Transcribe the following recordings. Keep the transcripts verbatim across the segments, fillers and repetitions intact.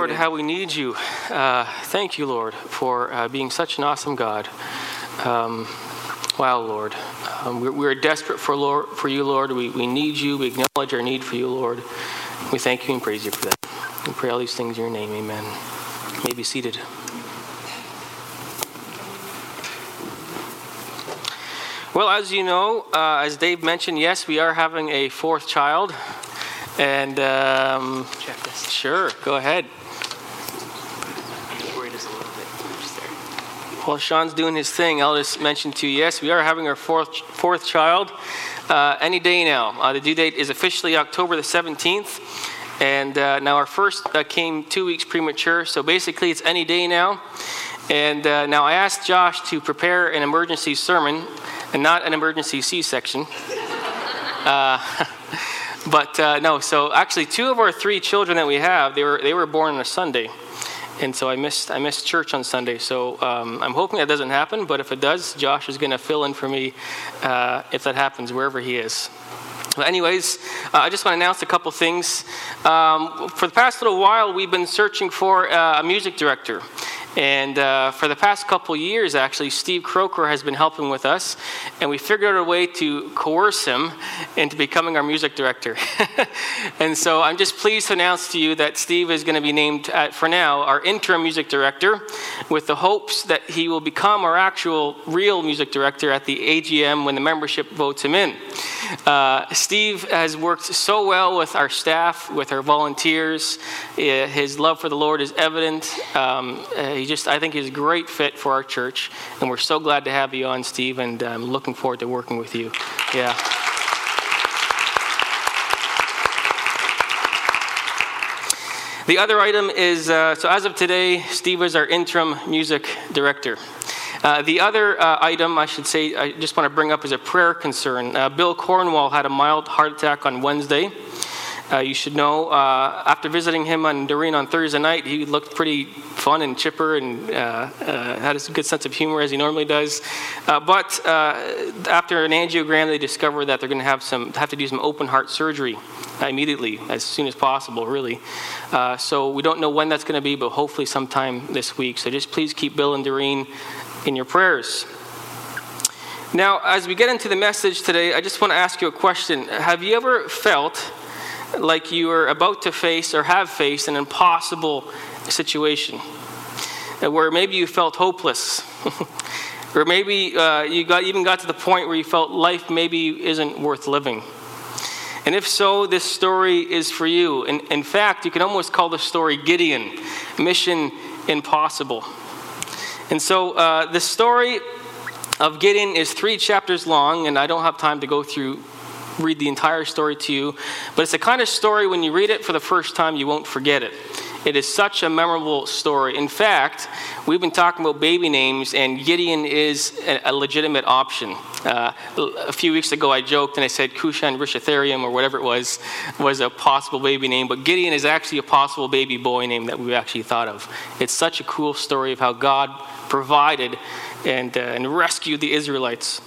Lord, how we need you. Uh, thank you, Lord, for uh, being such an awesome God. Um, wow, Lord. Um, we're, we're desperate for Lord, for you, Lord. We, we need you. We acknowledge our need for you, Lord. We thank you and praise you for that. We pray all these things in your name. Amen. You may be seated. Well, as you know, uh, as Dave mentioned, yes, we are having a fourth child. And, um, check this. Sure, go ahead. Worried us a little bit. Just there. While Sean's doing his thing, I'll just mention to you, yes, we are having our fourth fourth child uh, any day now. Uh, the due date is officially October the seventeenth. And uh, now our first uh, came two weeks premature, so basically it's any day now. And uh, now I asked Josh to prepare an emergency sermon and not an emergency C-section. uh, But uh, no, so actually two of our three children that we have, they were they were born on a Sunday. And so I missed I missed church on Sunday. So um, I'm hoping that doesn't happen. But if it does, Josh is going to fill in for me uh, if that happens, wherever he is. But anyways, uh, I just want to announce a couple things. Um, for the past little while, we've been searching for uh, a music director. And uh, for the past couple years, actually, Steve Croker has been helping with us. And we figured out a way to coerce him into becoming our music director. And so I'm just pleased to announce to you that Steve is going to be named, uh, for now, our interim music director, with the hopes that he will become our actual real music director at the A G M when the membership votes him in. Uh, Steve has worked so well with our staff, with our volunteers. Uh, his love for the Lord is evident. Um, uh, he just, I think he's a great fit for our church, and we're so glad to have you on, Steve, and I'm um, looking forward to working with you. Yeah. The other item is, uh, so as of today, Steve is our interim music director. Uh, the other uh, item, I should say, I just want to bring up is a prayer concern. Uh, Bill Cornwall had a mild heart attack on Wednesday. Uh, you should know, uh, after visiting him on Doreen on Thursday night, he looked pretty fun and chipper and uh, uh, had a good sense of humor as he normally does. Uh, but uh, after an angiogram, they discovered that they're going to have some have to do some open heart surgery uh, immediately, as soon as possible, really. Uh, so we don't know when that's going to be, but hopefully sometime this week. So just please keep Bill and Doreen in your prayers. Now, as we get into the message today, I just want to ask you a question. Have you ever felt like you are about to face or have faced an impossible situation, where maybe you felt hopeless, or maybe uh, you got even got to the point where you felt life maybe isn't worth living? And if so, this story is for you. And in fact, you can almost call the story Gideon, Mission Impossible. And so uh, the story of Gideon is three chapters long, and I don't have time to go through read the entire story to you, but it's the kind of story when you read it for the first time, you won't forget it. It is such a memorable story. In fact, we've been talking about baby names, and Gideon is a, a legitimate option. Uh, a few weeks ago, I joked and I said Kushan Rishatharium, or whatever it was, was a possible baby name, but Gideon is actually a possible baby boy name that we actually thought of. It's such a cool story of how God provided and, uh, and rescued the Israelites.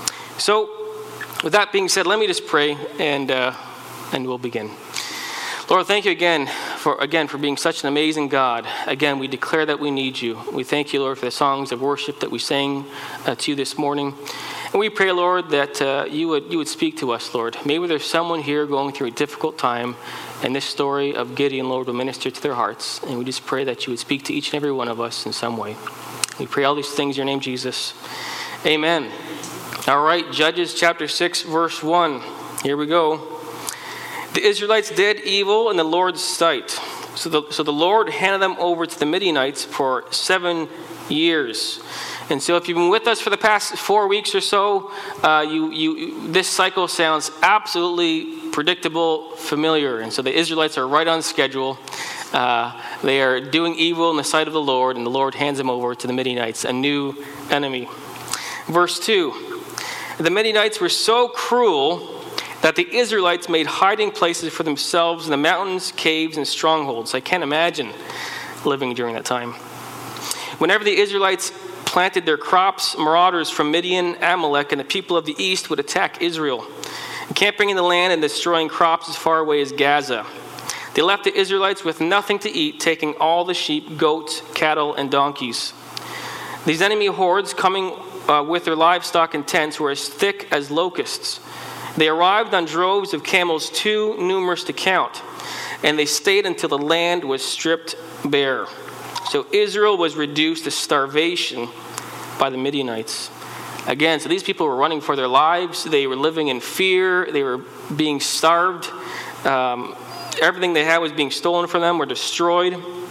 So, with that being said, let me just pray, and uh, and we'll begin. Lord, thank you again for again for being such an amazing God. Again, we declare that we need you. We thank you, Lord, for the songs of worship that we sang uh, to you this morning. And we pray, Lord, that uh, you would you would speak to us, Lord. Maybe there's someone here going through a difficult time, and this story of Gideon, Lord, will minister to their hearts. And we just pray that you would speak to each and every one of us in some way. We pray all these things in your name, Jesus. Amen. All right, Judges chapter six, verse one. Here we go. The Israelites did evil in the Lord's sight. So the, so the Lord handed them over to the Midianites for seven years. And so if you've been with us for the past four weeks or so, uh, you, you, this cycle sounds absolutely predictable, familiar. And so the Israelites are right on schedule. Uh, they are doing evil in the sight of the Lord, and the Lord hands them over to the Midianites, a new enemy. Verse two. The Midianites were so cruel that the Israelites made hiding places for themselves in the mountains, caves, and strongholds. I can't imagine living during that time. Whenever the Israelites planted their crops, marauders from Midian, Amalek, and the people of the east would attack Israel, camping in the land and destroying crops as far away as Gaza. They left the Israelites with nothing to eat, taking all the sheep, goats, cattle, and donkeys. These enemy hordes, coming uh, with their livestock and tents, were as thick as locusts. They arrived on droves of camels too numerous to count, and they stayed until the land was stripped bare. So Israel was reduced to starvation by the Midianites. Again, so these people were running for their lives. They were living in fear. They were being starved. Um, everything they had was being stolen from them or destroyed.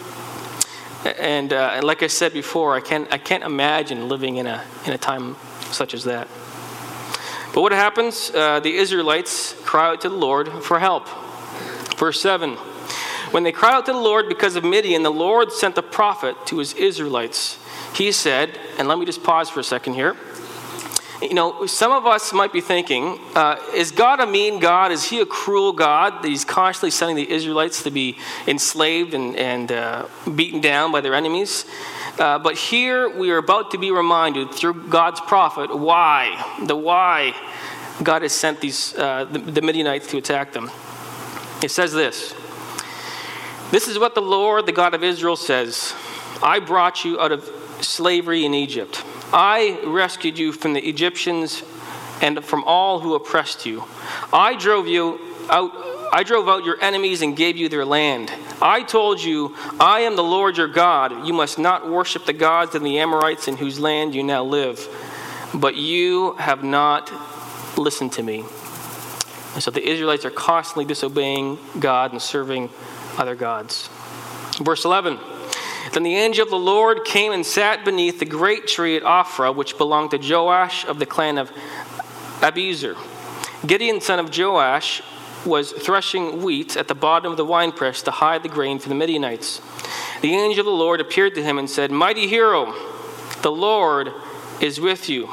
And, uh, and like I said before, I can't I can't imagine living in a in a time such as that. But what happens? Uh, the Israelites cry out to the Lord for help. Verse seven. When they cried out to the Lord because of Midian, the Lord sent a prophet to his Israelites. He said, and let me just pause for a second here. You know, some of us might be thinking, uh, is God a mean God? Is he a cruel God that he's constantly sending the Israelites to be enslaved and, and uh, beaten down by their enemies? Uh, but here we are about to be reminded through God's prophet why, the why God has sent these uh, the, the Midianites to attack them. It says this. This is what the Lord, the God of Israel, says. I brought you out of slavery in Egypt. I rescued you from the Egyptians and from all who oppressed you. I drove you out. I drove out your enemies and gave you their land. I told you, I am the Lord your God. You must not worship the gods of the Amorites in whose land you now live. But you have not listened to me. And so the Israelites are constantly disobeying God and serving other gods. Verse eleven. Then the angel of the Lord came and sat beneath the great tree at Ophrah, which belonged to Joash of the clan of Abiezer. Gideon, son of Joash, was threshing wheat at the bottom of the winepress to hide the grain from the Midianites. The angel of the Lord appeared to him and said, Mighty hero, the Lord is with you.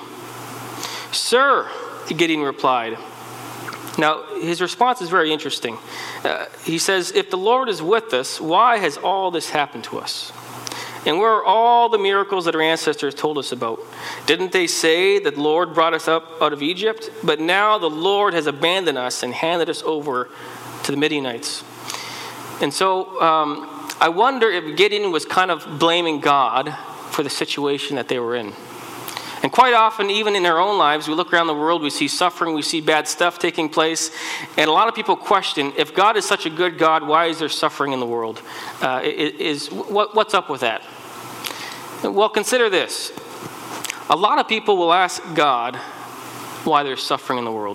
Sir, Gideon replied. Now, his response is very interesting. Uh, he says, if the Lord is with us, why has all this happened to us? And where are all the miracles that our ancestors told us about? Didn't they say that the Lord brought us up out of Egypt? But now the Lord has abandoned us and handed us over to the Midianites. And so um, I wonder if Gideon was kind of blaming God for the situation that they were in. And quite often, even in our own lives, we look around the world, we see suffering, we see bad stuff taking place, and a lot of people question, if God is such a good God, why is there suffering in the world? Uh, is what, what's up with that? Well, consider this. A lot of people will ask God why there's suffering in the world.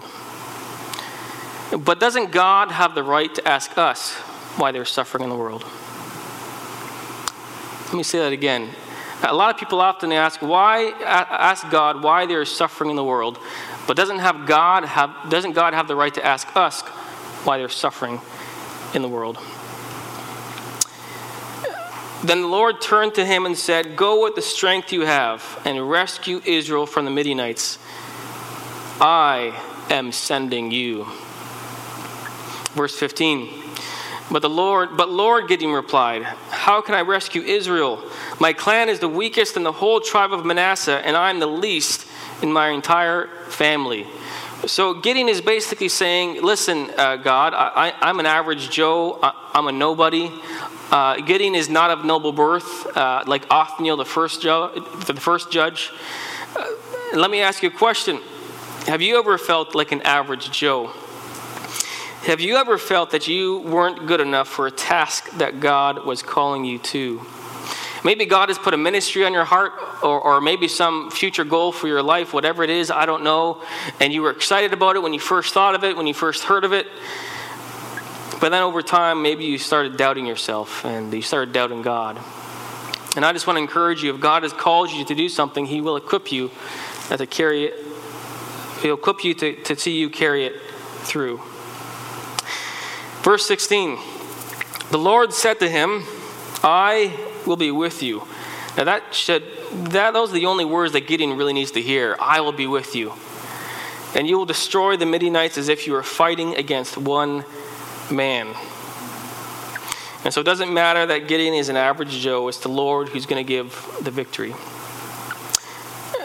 But doesn't God have the right to ask us why there's suffering in the world? Let me say that again. A lot of people often ask why ask God why there is suffering in the world, but doesn't have God have doesn't God have the right to ask us why there's suffering in the world? Then the Lord turned to him and said, Go with the strength you have and rescue Israel from the Midianites. I am sending you. Verse fifteen. But the Lord, but Lord, Gideon replied, How can I rescue Israel? My clan is the weakest in the whole tribe of Manasseh, and I am the least in my entire family. So Gideon is basically saying, listen, uh, God, I, I, I'm an average Joe. I, I'm a nobody. Uh, Gideon is not of noble birth, uh, like Othniel, the first, ju- the first judge. Uh, let me ask you a question. Have you ever felt like an average Joe? Have you ever felt that you weren't good enough for a task that God was calling you to? Maybe God has put a ministry on your heart, or, or maybe some future goal for your life, whatever it is, I don't know. And you were excited about it when you first thought of it, when you first heard of it. But then over time, maybe you started doubting yourself and you started doubting God. And I just want to encourage you, if God has called you to do something, he will equip you to carry it. He'll equip you to, to see you carry it through. Verse sixteen, the Lord said to him, I will be with you. Now that should, that those are the only words that Gideon really needs to hear. I will be with you. And you will destroy the Midianites as if you were fighting against one man. And so it doesn't matter that Gideon is an average Joe. It's the Lord who's going to give the victory.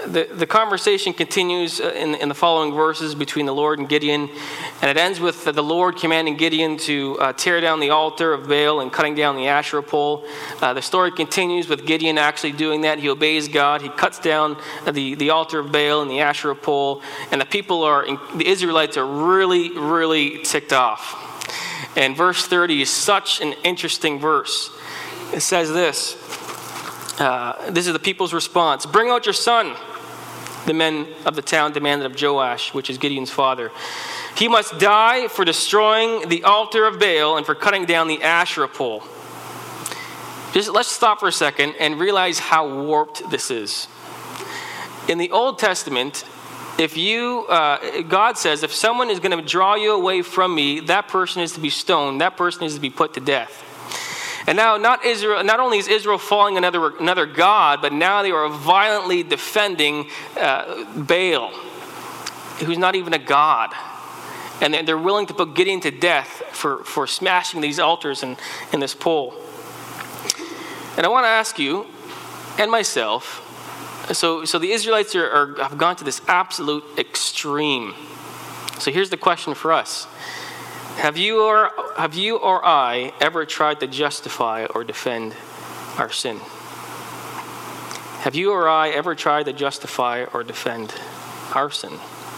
the, the conversation continues in, in the following verses between the Lord and Gideon, and it ends with the Lord commanding Gideon to uh, tear down the altar of Baal and cutting down the Asherah pole. Uh, the story continues with Gideon actually doing that. He obeys God. He cuts down the, the altar of Baal and the Asherah pole, and the people are, the Israelites are really, really ticked off. And verse thirty is such an interesting verse. It says this. Uh, this is the people's response. Bring out your son, the men of the town demanded of Joash, which is Gideon's father. He must die for destroying the altar of Baal and for cutting down the Asherah pole. Just let's stop for a second and realize how warped this is. In the Old Testament, if you, uh, God says, if someone is going to draw you away from me, that person is to be stoned. That person is to be put to death. And now, not Israel. Not only is Israel following another another god, but now they are violently defending uh, Baal, who's not even a god, and they're willing to put Gideon to death for, for smashing these altars and, and this pole. And I want to ask you, and myself, so so the Israelites are, are have gone to this absolute extreme. So here's the question for us. Have you or have you or I ever tried to justify or defend our sin? Have you or I ever tried to justify or defend our sin?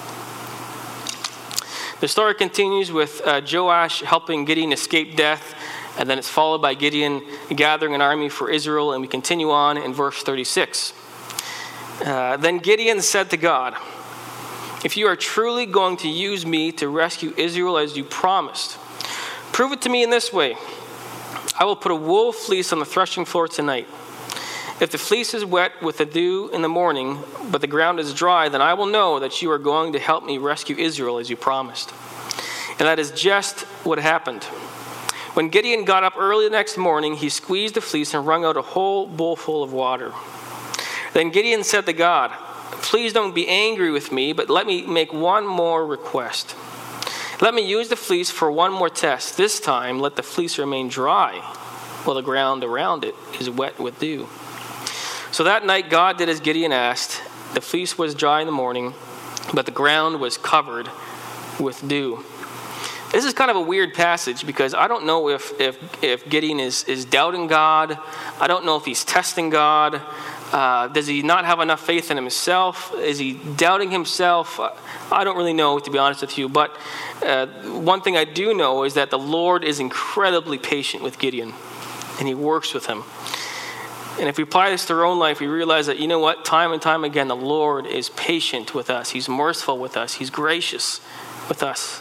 The story continues with uh, Joash helping Gideon escape death, and then it's followed by Gideon gathering an army for Israel, and we continue on in verse thirty-six. Uh, then Gideon said to God, if you are truly going to use me to rescue Israel as you promised, prove it to me in this way. I will put a wool fleece on the threshing floor tonight. If the fleece is wet with the dew in the morning, but the ground is dry, then I will know that you are going to help me rescue Israel as you promised. And that is just what happened. When Gideon got up early the next morning, he squeezed the fleece and wrung out a whole bowl full of water. Then Gideon said to God, please don't be angry with me, but let me make one more request. Let me use the fleece for one more test. This time, let the fleece remain dry while the ground around it is wet with dew. So that night, God did as Gideon asked. The fleece was dry in the morning, but the ground was covered with dew. This is kind of a weird passage because I don't know if, if, if Gideon is, is doubting God. I don't know if he's testing God. Uh, does he not have enough faith in himself? Is he doubting himself? I don't really know, to be honest with you. But uh, one thing I do know is that the Lord is incredibly patient with Gideon, and he works with him. And if we apply this to our own life, we realize that, you know what, time and time again, the Lord is patient with us. He's merciful with us. He's gracious with us.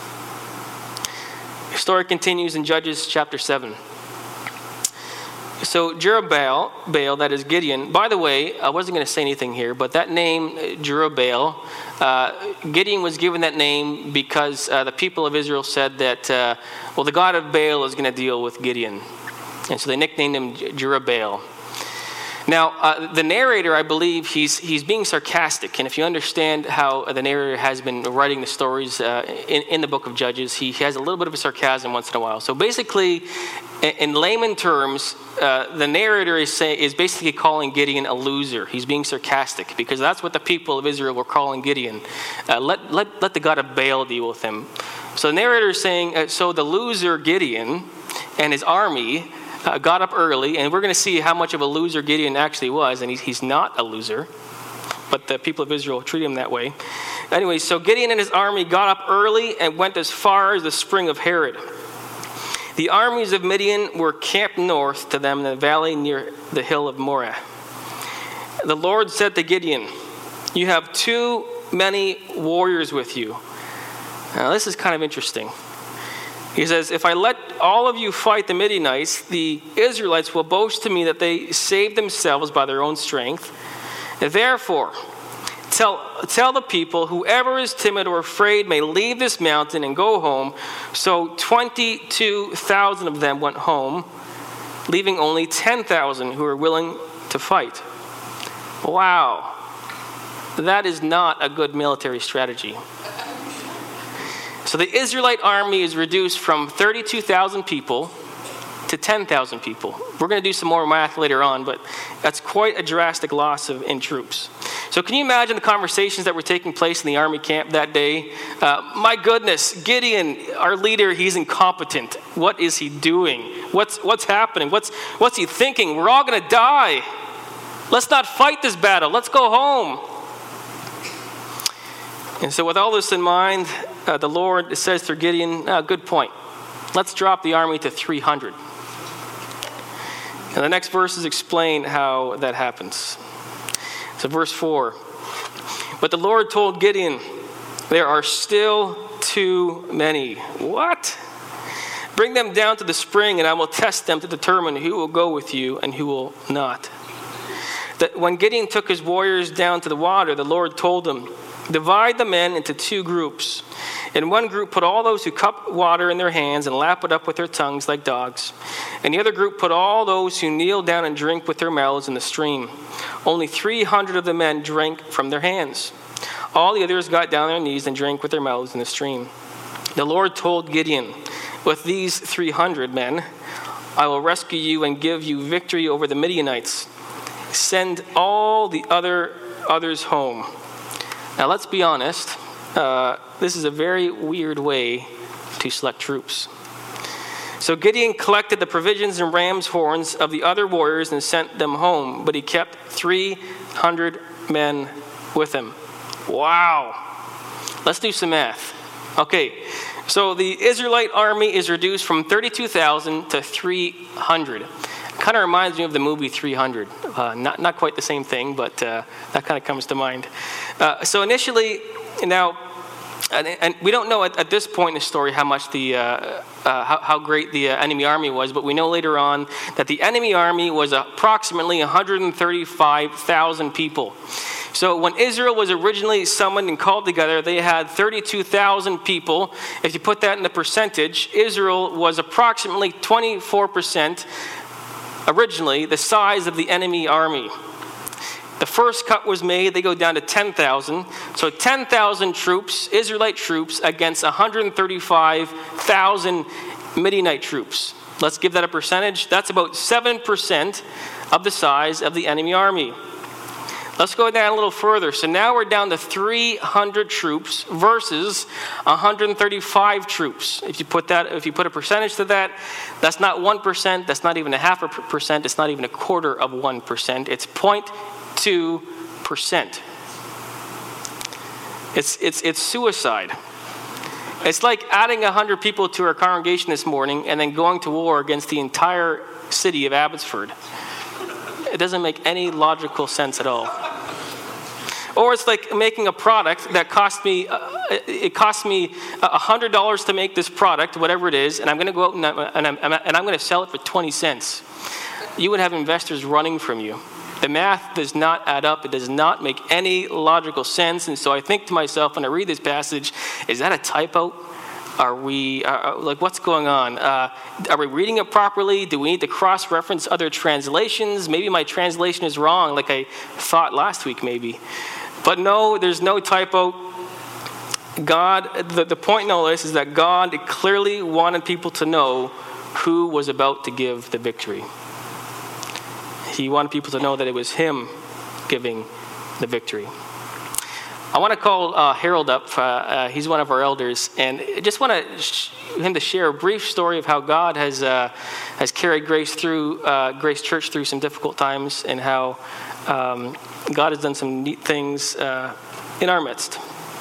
The story continues in Judges chapter seven. So Jerubbaal, Baal, that is Gideon. By the way, I wasn't going to say anything here, but that name, Jerubbaal, uh, Gideon was given that name because uh, the people of Israel said that, uh, well, the God of Baal is going to deal with Gideon. And so they nicknamed him Jerubbaal. Now, uh, the narrator, I believe, he's he's being sarcastic. And if you understand how the narrator has been writing the stories uh, in, in the book of Judges, he has a little bit of a sarcasm once in a while. So basically, in, in layman terms, uh, the narrator is, say, is basically calling Gideon a loser. He's being sarcastic because that's what the people of Israel were calling Gideon. Uh, let, let, let the God of Baal deal with him. So the narrator is saying, uh, so the loser Gideon and his army Uh, got up early, and we're going to see how much of a loser Gideon actually was, and he's, he's not a loser, but the people of Israel treat him that way. Anyway, so Gideon and his army got up early and went as far as the spring of Harod. The armies of Midian were camped north to them in the valley near the hill of Moreh. The Lord said to Gideon, you have too many warriors with you. Now, this is kind of interesting. He says, if I let all of you fight the Midianites, the Israelites will boast to me that they saved themselves by their own strength. Therefore, tell, tell the people, whoever is timid or afraid may leave this mountain and go home. So twenty-two thousand of them went home, leaving only ten thousand who were willing to fight. Wow. That is not a good military strategy. So the Israelite army is reduced from thirty-two thousand people to ten thousand people. We're going to do some more math later on, but that's quite a drastic loss of in troops. So can you imagine the conversations that were taking place in the army camp that day? Uh, my goodness, Gideon, our leader, he's incompetent. What is he doing? What's what's happening? What's what's he thinking? We're all going to die. Let's not fight this battle. Let's go home. And so with all this in mind, uh, the Lord says through Gideon, uh, good point. Let's drop the army to three hundred. And the next verses explain how that happens. So verse four. But the Lord told Gideon, there are still too many. What? Bring them down to the spring, and I will test them to determine who will go with you and who will not. That when Gideon took his warriors down to the water, the Lord told him, divide the men into two groups. In one group, put all those who cup water in their hands and lap it up with their tongues like dogs. In the other group, put all those who kneel down and drink with their mouths in the stream. Only three hundred of the men drank from their hands. All the others got down on their knees and drank with their mouths in the stream. The Lord told Gideon, with these three hundred men, I will rescue you and give you victory over the Midianites. Send all the other others home. Now let's be honest. Uh, this is a very weird way to select troops. So Gideon collected the provisions and ram's horns of the other warriors and sent them home, but he kept three hundred men with him. Wow. Let's do some math. Okay, so the Israelite army is reduced from thirty-two thousand to three hundred. Kind of reminds me of the movie three hundred. Uh, not, not quite the same thing, but uh, that kind of comes to mind. Uh, so initially, now, and, and we don't know at, at this point in the story how much the, uh, uh, how, how great the uh, enemy army was, but we know later on that the enemy army was approximately one hundred thirty-five thousand people. So when Israel was originally summoned and called together, they had thirty-two thousand people. If you put that in the percentage, Israel was approximately twenty-four percent originally the size of the enemy army. The first cut was made, they go down to ten thousand. So ten thousand troops, Israelite troops, against one hundred thirty-five thousand Midianite troops. Let's give that a percentage. That's about seven percent of the size of the enemy army. Let's go down a little further. So now we're down to three hundred troops versus one hundred thirty-five troops. If you put that, if you put a percentage to that, that's not one percent. That's not even a half a percent. It's not even a quarter of one percent. It's zero point two percent. It's it's it's suicide. It's like adding one hundred people to our congregation this morning and then going to war against the entire city of Abbotsford. It doesn't make any logical sense at all. Or it's like making a product that cost me, uh, it cost me one hundred dollars to make this product, whatever it is, and I'm going to go out and I'm, and I'm, and I'm going to sell it for twenty cents. You would have investors running from you. The math does not add up. It does not make any logical sense. And so I think to myself when I read this passage, is that a typo? Are we, uh, like, what's going on? Uh, are we reading it properly? Do we need to cross-reference other translations? Maybe my translation is wrong, like I thought last week, maybe. But no, there's no typo. God, the, the point in all this is that God clearly wanted people to know who was about to give the victory. He wanted people to know that it was Him giving the victory. I want to call uh, Harold up. Uh, uh, he's one of our elders, and I just want to sh- him to share a brief story of how God has uh, has carried Grace through uh, Grace Church through some difficult times, and how um, God has done some neat things uh, in our midst.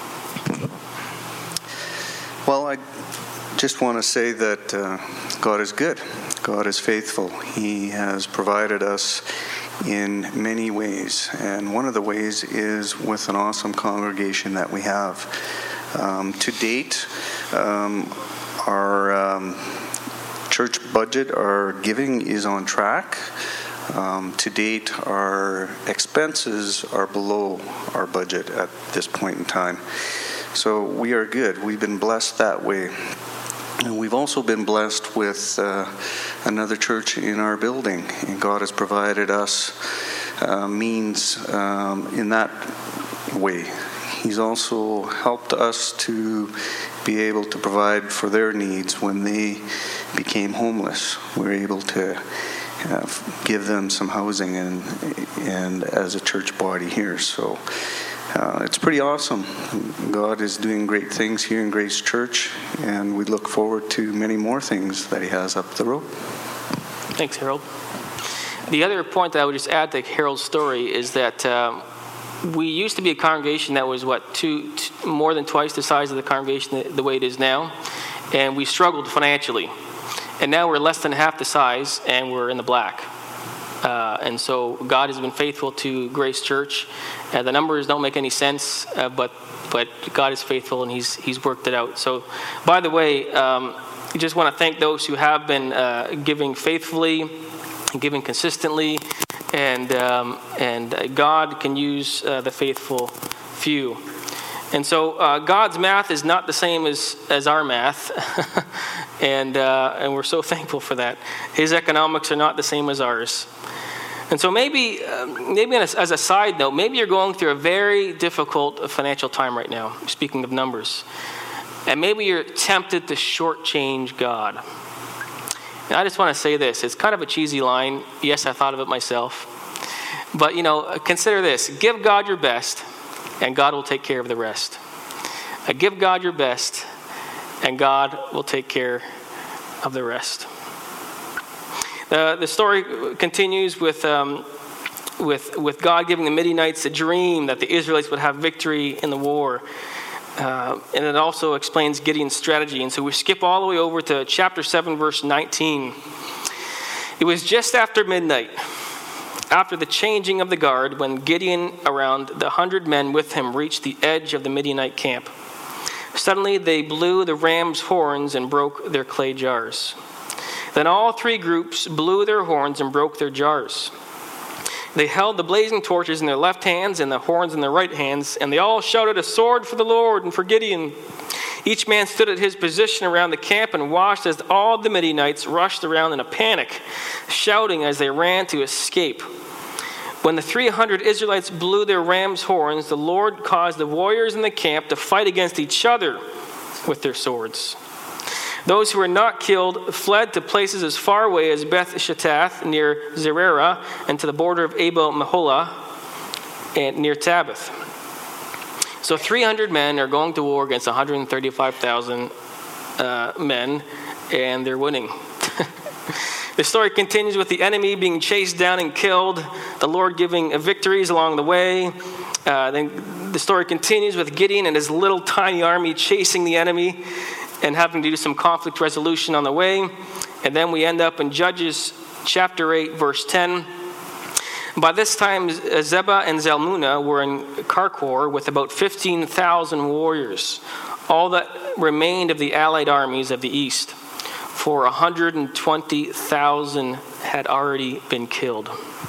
Well, I just want to say that uh, God is good. God is faithful. He has provided us in many ways, and one of the ways is with an awesome congregation that we have. Um, to date, um, our um, church budget, our giving is on track. Um, to date, our expenses are below our budget at this point in time. So we are good. We've been blessed that way. And we've also been blessed with uh, another church in our building, and God has provided us uh, means um, in that way. He's also helped us to be able to provide for their needs when they became homeless. We're able to uh, give them some housing and and as a church body here. So uh, it's pretty awesome. God is doing great things here in Grace Church, and we look forward to many more things that He has up the road. Thanks, Harold. The other point that I would just add to Harold's story is that um, we used to be a congregation that was, what, two, two, more than twice the size of the congregation the, the way it is now, and we struggled financially. And now we're less than half the size, and we're in the black. Uh, and so God has been faithful to Grace Church. Uh, the numbers don't make any sense, uh, but but God is faithful, and He's He's worked it out. So, by the way, um, I just want to thank those who have been uh, giving faithfully, giving consistently, and um, and God can use uh, the faithful few. And so uh, God's math is not the same as, as our math, and uh, and we're so thankful for that. His economics are not the same as ours. And so maybe, uh, maybe as a side note, maybe you're going through a very difficult financial time right now, speaking of numbers. And maybe you're tempted to shortchange God. And I just want to say this. It's kind of a cheesy line. Yes, I thought of it myself. But, you know, consider this. Give God your best, and God will take care of the rest. Uh, give God your best, and God will take care of the rest. Uh, the story continues with, um, with, with God giving the Midianites a dream that the Israelites would have victory in the war. Uh, and it also explains Gideon's strategy. And so we skip all the way over to chapter seven, verse nineteen. It was just after midnight, after the changing of the guard, when Gideon, around the hundred men with him, reached the edge of the Midianite camp. Suddenly they blew the ram's horns and broke their clay jars. Then all three groups blew their horns and broke their jars. They held the blazing torches in their left hands and the horns in their right hands, and they all shouted, "A sword for the Lord and for Gideon." Each man stood at his position around the camp and watched as all the Midianites rushed around in a panic, shouting as they ran to escape. When the three hundred Israelites blew their ram's horns, the Lord caused the warriors in the camp to fight against each other with their swords. Those who were not killed fled to places as far away as Beth Shetath near Zerera and to the border of Abel Meholah and near Tabbath. So three hundred men are going to war against one hundred thirty-five thousand uh, men, and they're winning. The story continues with the enemy being chased down and killed, the Lord giving victories along the way. Uh, then the story continues with Gideon and his little tiny army chasing the enemy and having to do some conflict resolution on the way. And then we end up in Judges chapter eight, verse ten. By this time, Zebah and Zalmunna were in Karkor with about fifteen thousand warriors, all that remained of the allied armies of the east, for one hundred twenty thousand had already been killed.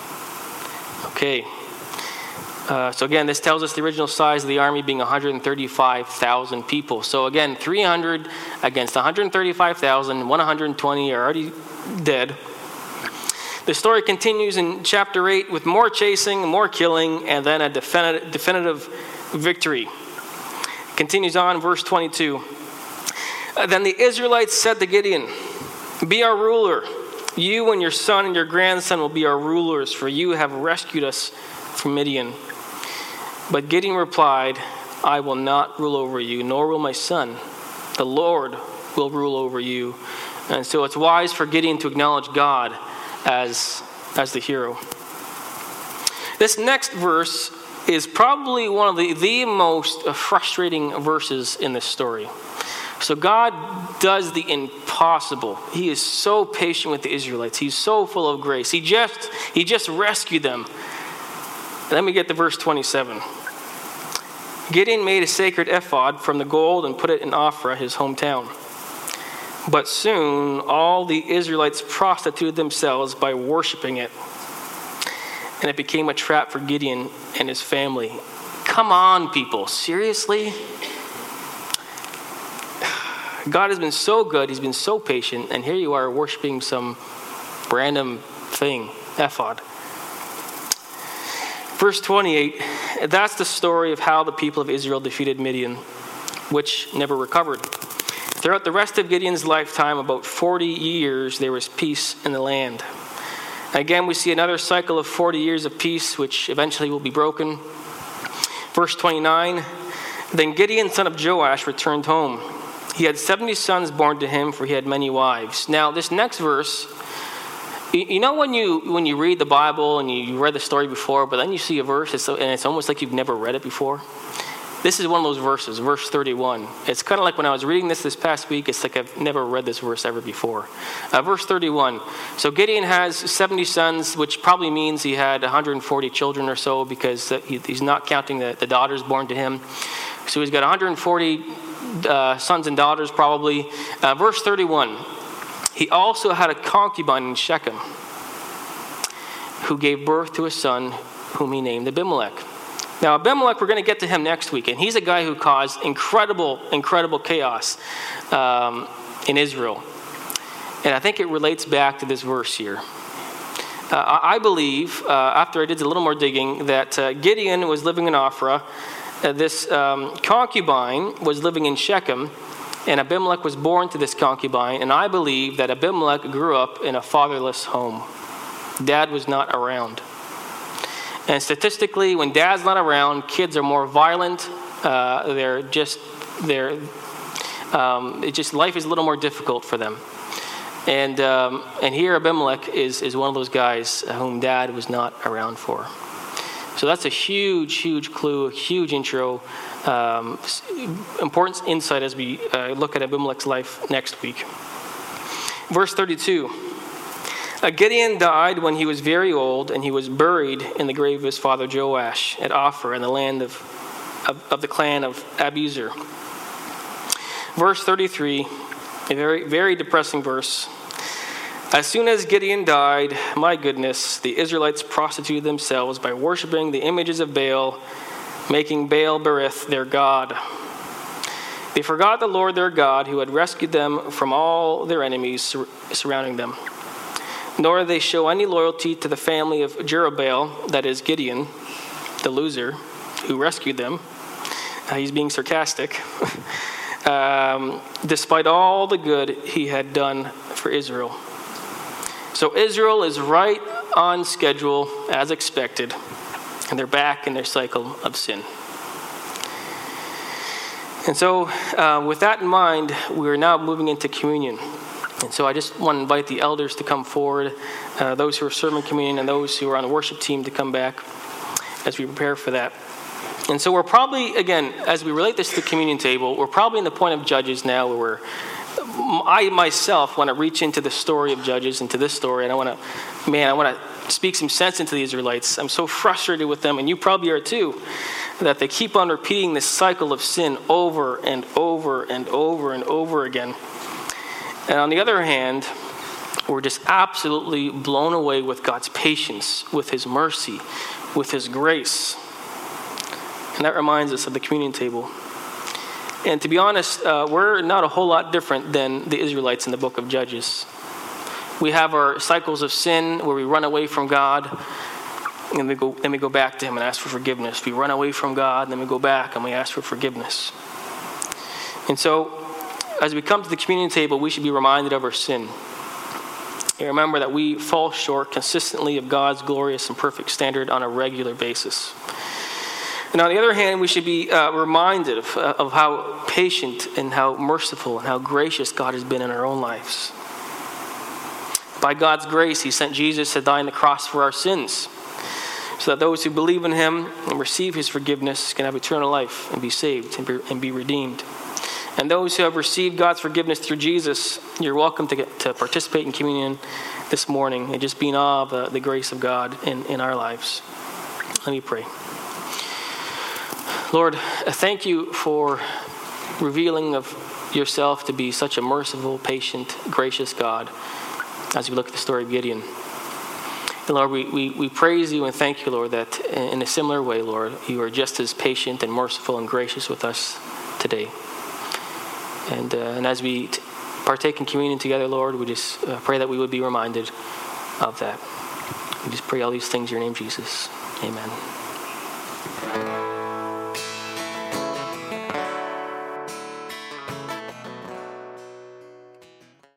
Okay. Uh, so again, this tells us the original size of the army being one hundred thirty-five thousand people. So again, three hundred against one hundred thirty-five thousand, one hundred twenty are already dead. The story continues in chapter eight with more chasing, more killing, and then a definitive, definitive victory. Continues on, verse twenty-two. Uh, then the Israelites said to Gideon, "Be our ruler. You and your son and your grandson will be our rulers, for you have rescued us from Midian." But Gideon replied, "I will not rule over you, nor will my son. The Lord will rule over you." And so it's wise for Gideon to acknowledge God as, as the hero. This next verse is probably one of the, the most frustrating verses in this story. So God does the impossible. He is so patient with the Israelites. He's so full of grace. He just, he just rescued them. Let me get to verse twenty-seven. Gideon made a sacred ephod from the gold and put it in Ophrah, his hometown. But soon all the Israelites prostituted themselves by worshiping it. And it became a trap for Gideon and his family. Come on, people. Seriously? God has been so good. He's been so patient. And here you are worshiping some random thing, ephod. Verse twenty-eight, that's the story of how the people of Israel defeated Midian, which never recovered. Throughout the rest of Gideon's lifetime, about forty years, there was peace in the land. Again, we see another cycle of forty years of peace, which eventually will be broken. Verse twenty-nine, then Gideon, son of Joash, returned home. He had seventy sons born to him, for he had many wives. Now, this next verse, you, you know when you when you read the Bible and you, you read the story before, but then you see a verse it's, and it's almost like you've never read it before? This is one of those verses, verse thirty-one. It's kind of like when I was reading this this past week, it's like I've never read this verse ever before. Uh, verse thirty-one. So Gideon has seventy sons, which probably means he had one hundred forty children or so, because he, he's not counting the, the daughters born to him. So he's got one hundred forty uh, sons and daughters probably. Uh, verse thirty-one. He also had a concubine in Shechem who gave birth to a son whom he named Abimelech. Now, Abimelech, we're going to get to him next week, and he's a guy who caused incredible, incredible chaos um, in Israel. And I think it relates back to this verse here. Uh, I believe, uh, after I did a little more digging, that uh, Gideon was living in Ophrah, uh, this um, concubine was living in Shechem, and Abimelech was born to this concubine, and I believe that Abimelech grew up in a fatherless home. Dad was not around. And statistically, when dad's not around, kids are more violent. Uh, they're just, they're, um, it just, life is a little more difficult for them. And um, and here Abimelech is, is one of those guys whom dad was not around for. So that's a huge, huge clue, a huge intro, um, important insight as we uh, look at Abimelech's life next week. Verse thirty-two. Uh, Gideon died when he was very old, and he was buried in the grave of his father Joash at Ophrah in the land of, of, of the clan of Abiezer. Verse thirty-three, a very, very depressing verse. As soon as Gideon died, my goodness, the Israelites prostituted themselves by worshiping the images of Baal, making Baal Berith their god. They forgot the Lord their God, who had rescued them from all their enemies sur- surrounding them. Nor did they show any loyalty to the family of Jerubbaal, that is Gideon, the loser, who rescued them. Uh, he's being sarcastic. um, despite all the good he had done for Israel. So Israel is right on schedule, as expected, and they're back in their cycle of sin. And so, uh, with that in mind, we're now moving into communion. And so I just want to invite the elders to come forward, uh, those who are serving communion and those who are on the worship team to come back as we prepare for that. And so we're probably, again, as we relate this to the communion table, we're probably in the point of Judges now where we're, I myself want to reach into the story of Judges, into this story, and I want to, man, I want to speak some sense into the Israelites. I'm so frustrated with them, and you probably are too, that they keep on repeating this cycle of sin over and over and over and over again. And on the other hand, we're just absolutely blown away with God's patience, with his mercy, with his grace. And that reminds us of the communion table. And to be honest, uh, we're not a whole lot different than the Israelites in the book of Judges. We have our cycles of sin where we run away from God, and we go, then we go back to him and ask for forgiveness. We run away from God, and then we go back and we ask for forgiveness. And so, as we come to the communion table, we should be reminded of our sin. And remember that we fall short consistently of God's glorious and perfect standard on a regular basis. And on the other hand, we should be uh, reminded of, uh, of how patient and how merciful and how gracious God has been in our own lives. By God's grace, he sent Jesus to die on the cross for our sins, so that those who believe in him and receive his forgiveness can have eternal life and be saved and be, and be redeemed. And those who have received God's forgiveness through Jesus, you're welcome to get, to participate in communion this morning and just be in awe of uh, the grace of God in, in our lives. Let me pray. Lord, thank you for revealing of yourself to be such a merciful, patient, gracious God as we look at the story of Gideon. And Lord, we, we, we praise you and thank you, Lord, that in a similar way, Lord, you are just as patient and merciful and gracious with us today. And, uh, and as we t- partake in communion together, Lord, we just uh, pray that we would be reminded of that. We just pray all these things in your name, Jesus. Amen.